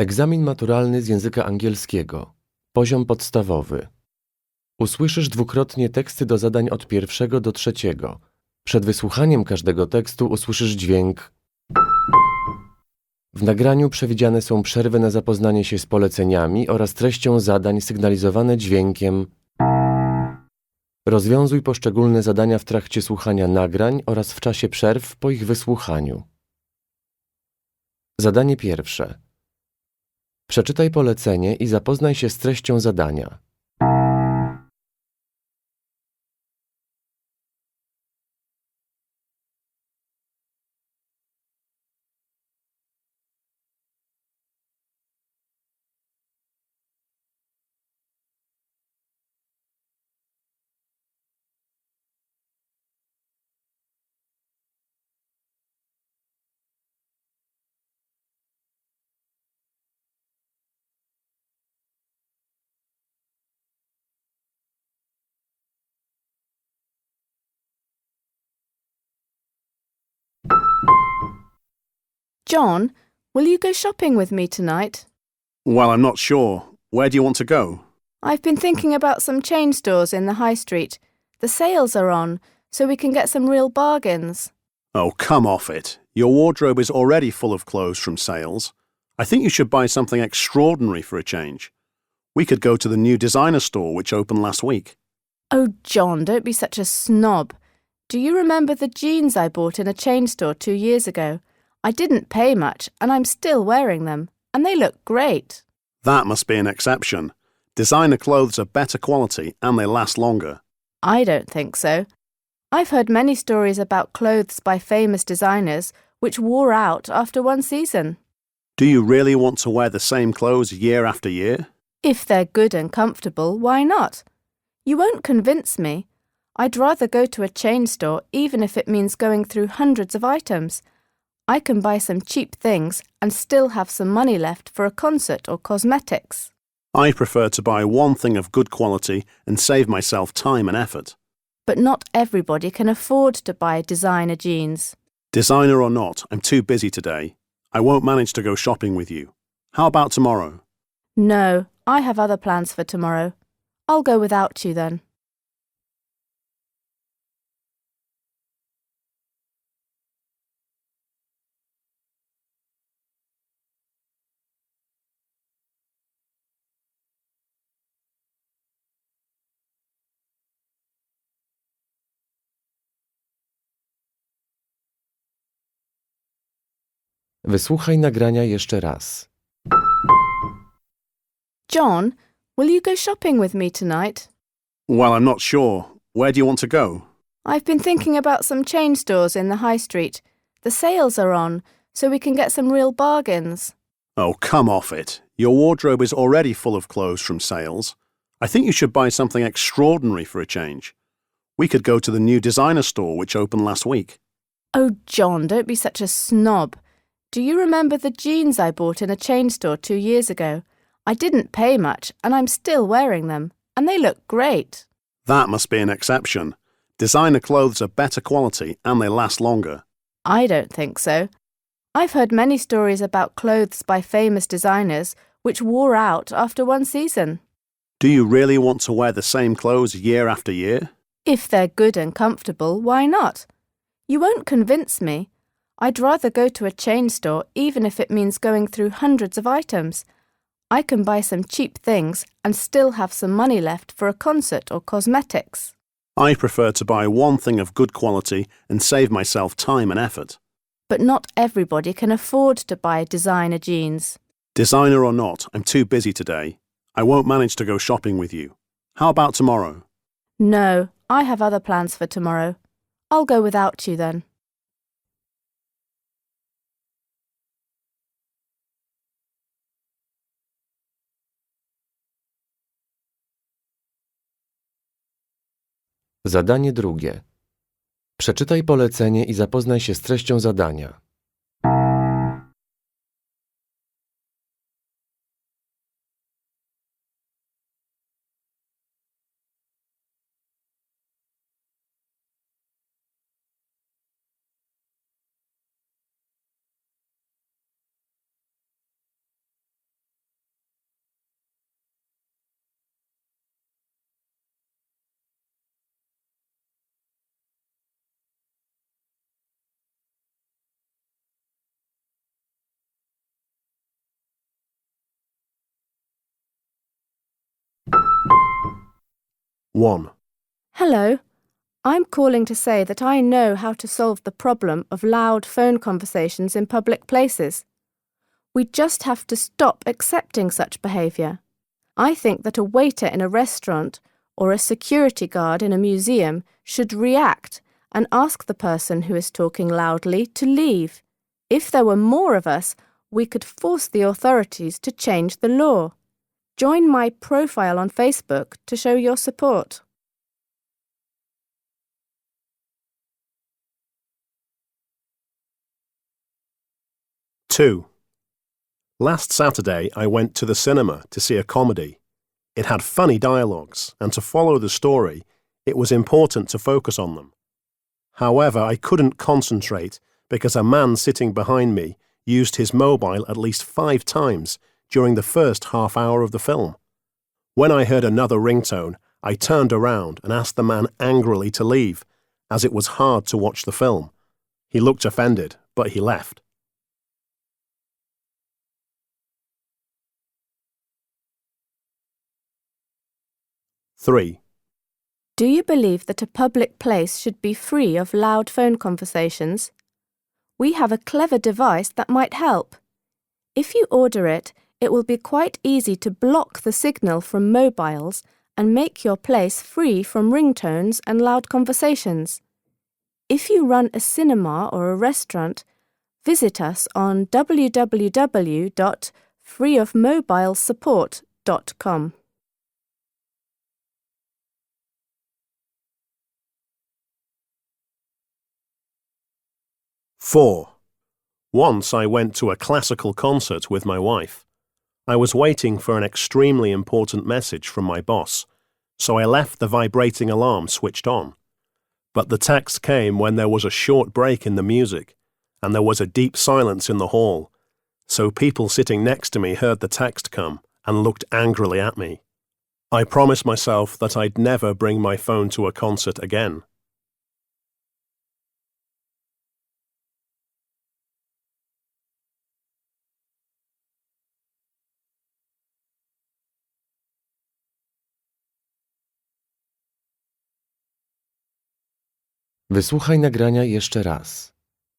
Egzamin maturalny z języka angielskiego. Poziom podstawowy. Usłyszysz dwukrotnie teksty do zadań od 1 do 3. Przed wysłuchaniem każdego tekstu usłyszysz dźwięk. W nagraniu przewidziane są przerwy na zapoznanie się z poleceniami oraz treścią zadań sygnalizowane dźwiękiem. Rozwiązuj poszczególne zadania w trakcie słuchania nagrań oraz w czasie przerw po ich wysłuchaniu. Zadanie pierwsze. Przeczytaj polecenie i zapoznaj się z treścią zadania. John, will you go shopping with me tonight? Well, I'm not sure. Where do you want to go? I've been thinking about some chain stores in the high street. The sales are on, so we can get some real bargains. Oh, come off it. Your wardrobe is already full of clothes from sales. I think you should buy something extraordinary for a change. We could go to the new designer store which opened last week. Oh, John, don't be such a snob. Do you remember the jeans I bought in a chain store 2 years ago? I didn't pay much, and I'm still wearing them, and they look great. That must be an exception. Designer clothes are better quality and they last longer. I don't think so. I've heard many stories about clothes by famous designers which wore out after one season. Do you really want to wear the same clothes year after year? If they're good and comfortable, why not? You won't convince me. I'd rather go to a chain store even if it means going through hundreds of items. I can buy some cheap things and still have some money left for a concert or cosmetics. I prefer to buy one thing of good quality and save myself time and effort. But not everybody can afford to buy designer jeans. Designer or not, I'm too busy today. I won't manage to go shopping with you. How about tomorrow? No, I have other plans for tomorrow. I'll go without you then. Wysłuchaj nagrania jeszcze raz. John, will you go shopping with me tonight? Well, I'm not sure. Where do you want to go? I've been thinking about some chain stores in the high street. The sales are on, so we can get some real bargains. Oh, come off it. Your wardrobe is already full of clothes from sales. I think you should buy something extraordinary for a change. We could go to the new designer store which opened last week. Oh, John, don't be such a snob. Do you remember the jeans I bought in a chain store 2 years ago? I didn't pay much, and I'm still wearing them, and they look great. That must be an exception. Designer clothes are better quality and they last longer. I don't think so. I've heard many stories about clothes by famous designers which wore out after one season. Do you really want to wear the same clothes year after year? If they're good and comfortable, why not? You won't convince me. I'd rather go to a chain store even if it means going through hundreds of items. I can buy some cheap things and still have some money left for a concert or cosmetics. I prefer to buy one thing of good quality and save myself time and effort. But not everybody can afford to buy designer jeans. Designer or not, I'm too busy today. I won't manage to go shopping with you. How about tomorrow? No, I have other plans for tomorrow. I'll go without you then. Zadanie drugie. Przeczytaj polecenie i zapoznaj się z treścią zadania. 1. Hello. I'm calling to say that I know how to solve the problem of loud phone conversations in public places. We just have to stop accepting such behaviour. I think that a waiter in a restaurant or a security guard in a museum should react and ask the person who is talking loudly to leave. If there were more of us, we could force the authorities to change the law. Join my profile on Facebook to show your support. Two. Last Saturday, I went to the cinema to see a comedy. It had funny dialogues, and to follow the story, it was important to focus on them. However, I couldn't concentrate because a man sitting behind me used his mobile at least 5 times during the first half hour of the film. When I heard another ringtone, I turned around and asked the man angrily to leave, as it was hard to watch the film. He looked offended, but he left. 3. Do you believe that a public place should be free of loud phone conversations? We have a clever device that might help. If you order it, it will be quite easy to block the signal from mobiles and make your place free from ringtones and loud conversations. If you run a cinema or a restaurant, visit us on www.freeofmobilesupport.com. 4. Once I went to a classical concert with my wife. I was waiting for an extremely important message from my boss, so I left the vibrating alarm switched on. But the text came when there was a short break in the music, and there was a deep silence in the hall, so people sitting next to me heard the text come and looked angrily at me. I promised myself that I'd never bring my phone to a concert again. Wysłuchaj nagrania jeszcze raz.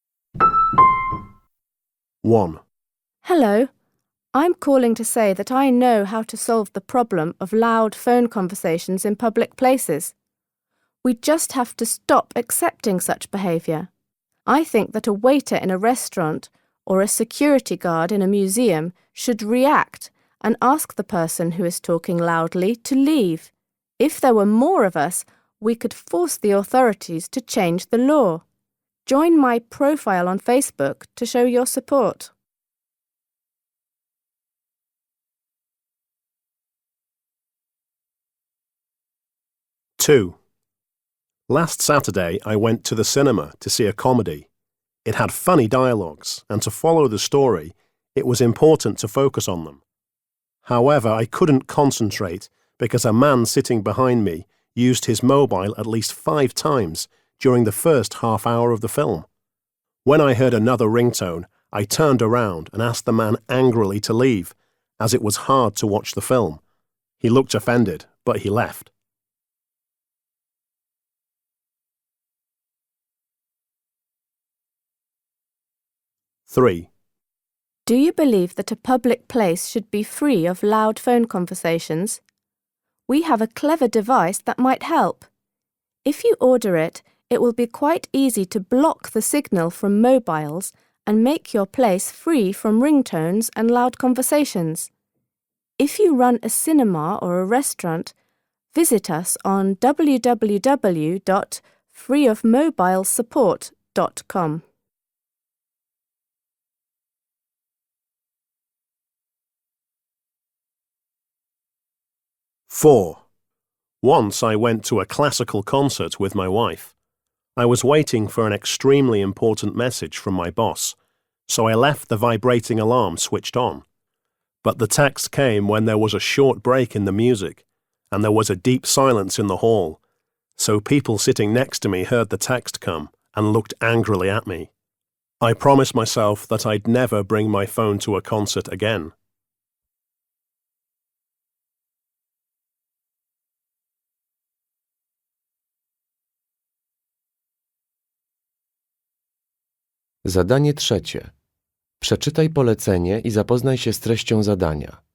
1. Hello. I'm calling to say that I know how to solve the problem of loud phone conversations in public places. We just have to stop accepting such behaviour. I think that a waiter in a restaurant or a security guard in a museum should react and ask the person who is talking loudly to leave. If there were more of us, we could force the authorities to change the law. Join my profile on Facebook to show your support. Two. Last Saturday, I went to the cinema to see a comedy. It had funny dialogues, and to follow the story, it was important to focus on them. However, I couldn't concentrate because a man sitting behind me used his mobile at least 5 times during the first half hour of the film. When I heard another ringtone, I turned around and asked the man angrily to leave, as it was hard to watch the film. He looked offended, but he left. 3. Do you believe that a public place should be free of loud phone conversations? We have a clever device that might help. If you order it, it will be quite easy to block the signal from mobiles and make your place free from ringtones and loud conversations. If you run a cinema or a restaurant, visit us on www.freeofmobilesupport.com. 4. Once I went to a classical concert with my wife. I was waiting for an extremely important message from my boss, so I left the vibrating alarm switched on. But the text came when there was a short break in the music, and there was a deep silence in the hall, so people sitting next to me heard the text come and looked angrily at me. I promised myself that I'd never bring my phone to a concert again. Zadanie trzecie. Przeczytaj polecenie i zapoznaj się z treścią zadania.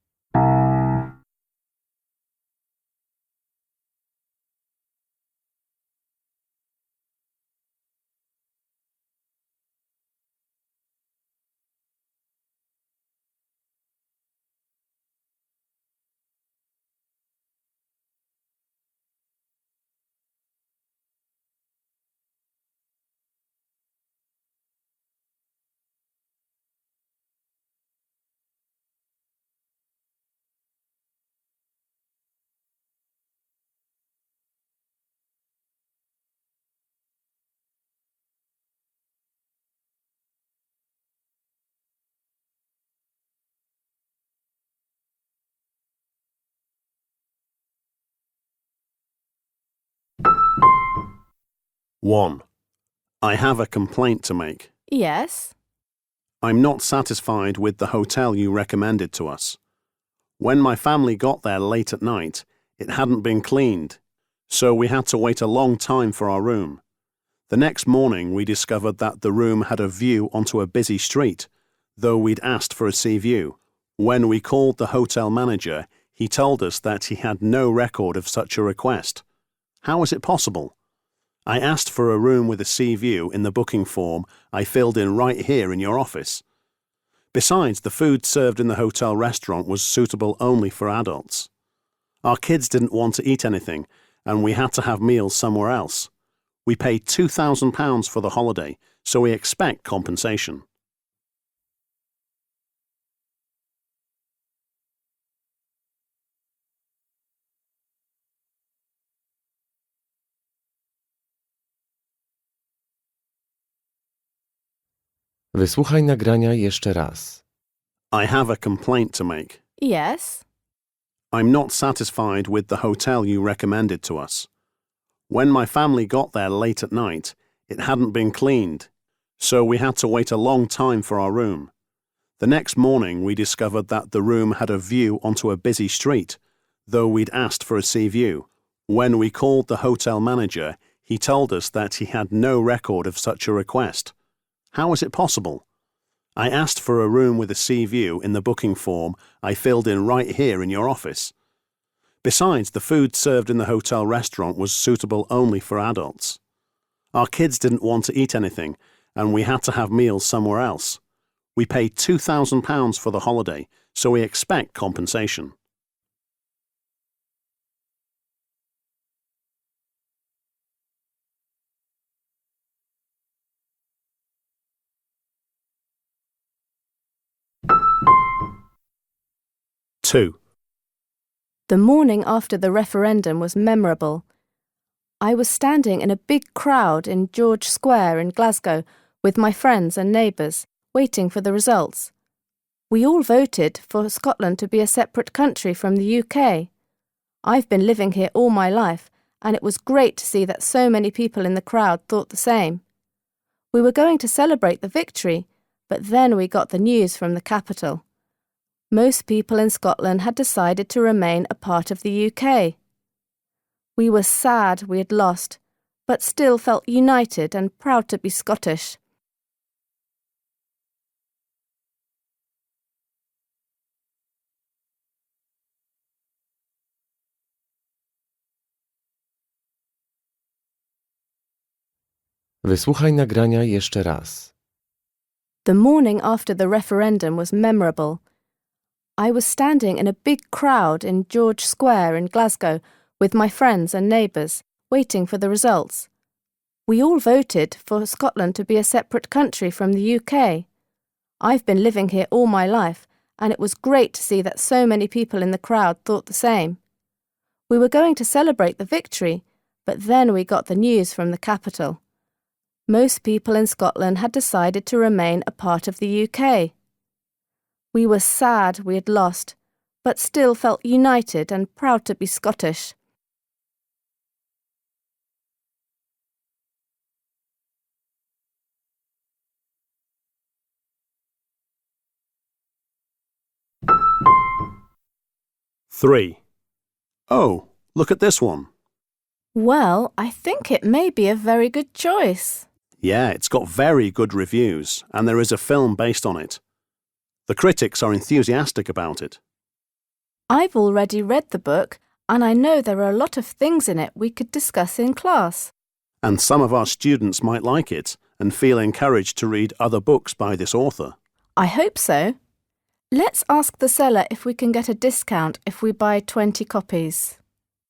One. I have a complaint to make. Yes. I'm not satisfied with the hotel you recommended to us. When my family got there late at night, it hadn't been cleaned, so we had to wait a long time for our room. The next morning we discovered that the room had a view onto a busy street, though we'd asked for a sea view. When we called the hotel manager, he told us that he had no record of such a request. How was it possible? I asked for a room with a sea view in the booking form I filled in right here in your office. Besides, the food served in the hotel restaurant was suitable only for adults. Our kids didn't want to eat anything, and we had to have meals somewhere else. We paid £2,000 for the holiday, so we expect compensation. Wysłuchaj nagrania jeszcze raz. I have a complaint to make. Yes. I'm not satisfied with the hotel you recommended to us. When my family got there late at night, it hadn't been cleaned, so we had to wait a long time for our room. The next morning we discovered that the room had a view onto a busy street, though we'd asked for a sea view. When we called the hotel manager, he told us that he had no record of such a request. How was it possible? I asked for a room with a sea view in the booking form I filled in right here in your office. Besides, the food served in the hotel restaurant was suitable only for adults. Our kids didn't want to eat anything, and we had to have meals somewhere else. We paid £2,000 for the holiday, so we expect compensation. Two. The morning after the referendum was memorable. I was standing in a big crowd in George Square in Glasgow with my friends and neighbours, waiting for the results. We all voted for Scotland to be a separate country from the UK. I've been living here all my life, and it was great to see that so many people in the crowd thought the same. We were going to celebrate the victory, but then we got the news from the capital. Most people in Scotland had decided to remain a part of the UK. We were sad we had lost, but still felt united and proud to be Scottish. Wysłuchaj nagrania jeszcze raz. The morning after the referendum was memorable. I was standing in a big crowd in George Square in Glasgow with my friends and neighbours, waiting for the results. We all voted for Scotland to be a separate country from the UK. I've been living here all my life, and it was great to see that so many people in the crowd thought the same. We were going to celebrate the victory, but then we got the news from the capital. Most people in Scotland had decided to remain a part of the UK. We were sad we had lost, but still felt united and proud to be Scottish. Three. Oh, look at this one. Well, I think it may be a very good choice. Yeah, it's got very good reviews, and there is a film based on it. The critics are enthusiastic about it. I've already read the book, and I know there are a lot of things in it we could discuss in class. And some of our students might like it and feel encouraged to read other books by this author. I hope so. Let's ask the seller if we can get a discount if we buy 20 copies.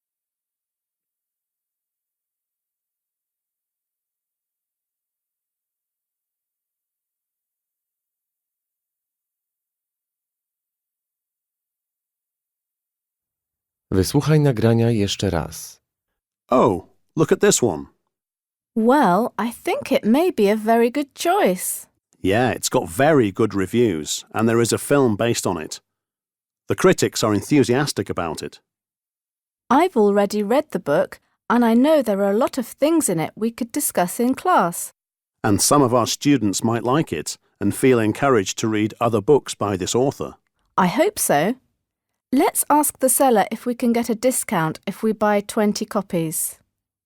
Wysłuchaj nagrania jeszcze raz. Oh, look at this one. Well, I think it may be a very good choice. Yeah, it's got very good reviews, and there is a film based on it. The critics are enthusiastic about it. I've already read the book, and I know there are a lot of things in it we could discuss in class. And some of our students might like it and feel encouraged to read other books by this author. I hope so. Let's ask the seller if we can get a discount if we buy 20 copies.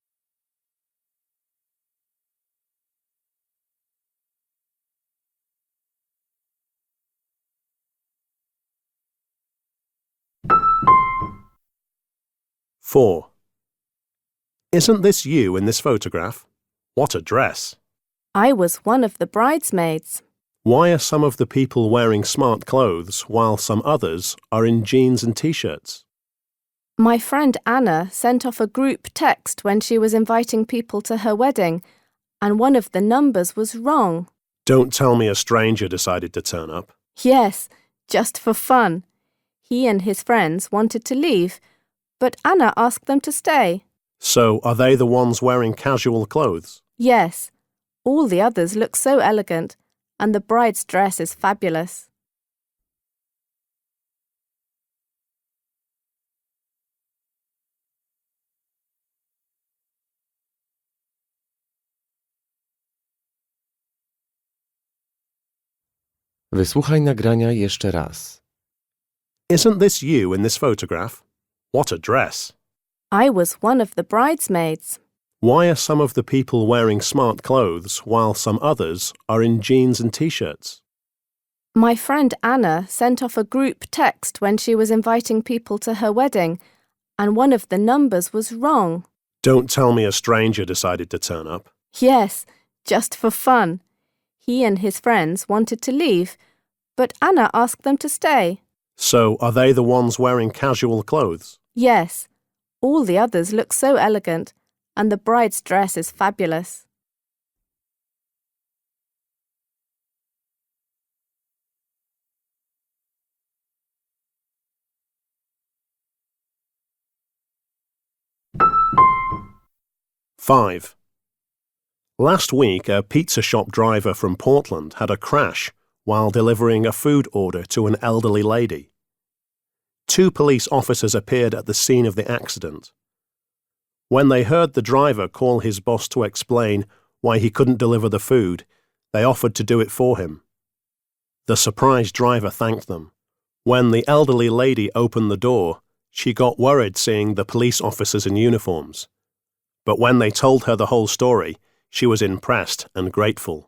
Four. Isn't this you in this photograph? What a dress! I was one of the bridesmaids. Why are some of the people wearing smart clothes while some others are in jeans and t-shirts? My friend Anna sent off a group text when she was inviting people to her wedding, and one of the numbers was wrong. Don't tell me a stranger decided to turn up. Yes, just for fun. He and his friends wanted to leave, but Anna asked them to stay. So, are they the ones wearing casual clothes? Yes, all the others look so elegant, and the bride's dress is fabulous. Wysłuchaj nagrania jeszcze raz. Isn't this you in this photograph? What a dress! I was one of the bridesmaids. Why are some of the people wearing smart clothes while some others are in jeans and t-shirts? My friend Anna sent off a group text when she was inviting people to her wedding, and one of the numbers was wrong. Don't tell me a stranger decided to turn up. Yes, just for fun. He and his friends wanted to leave, but Anna asked them to stay. So, are they the ones wearing casual clothes? Yes, all the others look so elegant, and the bride's dress is fabulous. Five. Last week, a pizza shop driver from Portland had a crash while delivering a food order to an elderly lady. 2 police officers appeared at the scene of the accident. When they heard the driver call his boss to explain why he couldn't deliver the food, they offered to do it for him. The surprised driver thanked them. When the elderly lady opened the door, she got worried seeing the police officers in uniforms. But when they told her the whole story, she was impressed and grateful.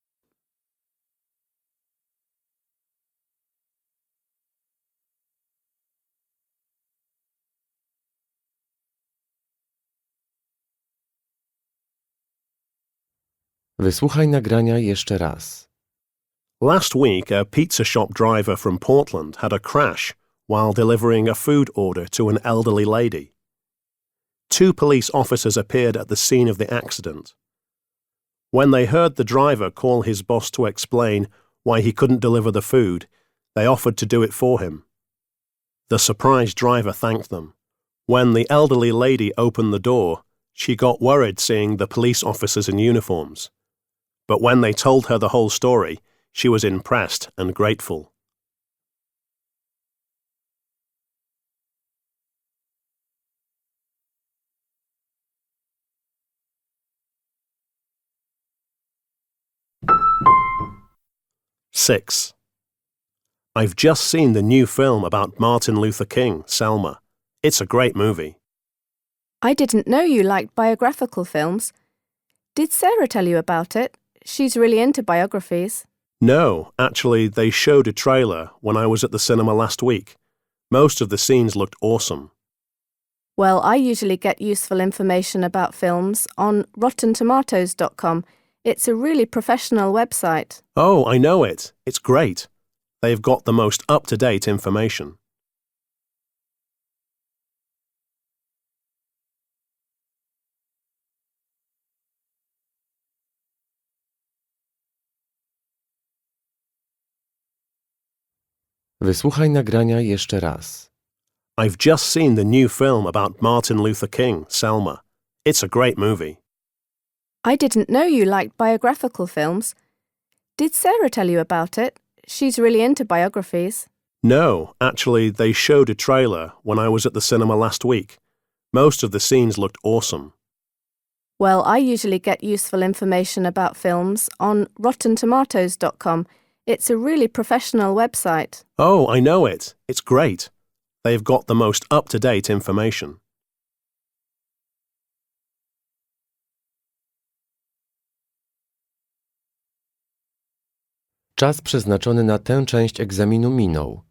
Wysłuchaj nagrania jeszcze raz. Last week, a pizza shop driver from Portland had a crash while delivering a food order to an elderly lady. 2 police officers appeared at the scene of the accident. When they heard the driver call his boss to explain why he couldn't deliver the food, they offered to do it for him. The surprised driver thanked them. When the elderly lady opened the door, she got worried seeing the police officers in uniforms. But when they told her the whole story, she was impressed and grateful. Six. I've just seen the new film about Martin Luther King, Selma. It's a great movie. I didn't know you liked biographical films. Did Sarah tell you about it? She's really into biographies. No, actually, they showed a trailer when I was at the cinema last week. Most of the scenes looked awesome. Well, I usually get useful information about films on RottenTomatoes.com. It's a really professional website. Oh, I know it. It's great. They've got the most up-to-date information. Wysłuchaj nagrania jeszcze raz. I've just seen the new film about Martin Luther King, Selma. It's a great movie. I didn't know you liked biographical films. Did Sarah tell you about it? She's really into biographies. No, actually, they showed a trailer when I was at the cinema last week. Most of the scenes looked awesome. Well, I usually get useful information about films on RottenTomatoes.com. It's a really professional website. Oh, I know it. It's great. They've got the most up-to-date information. Czas przeznaczony na tę część egzaminu minął.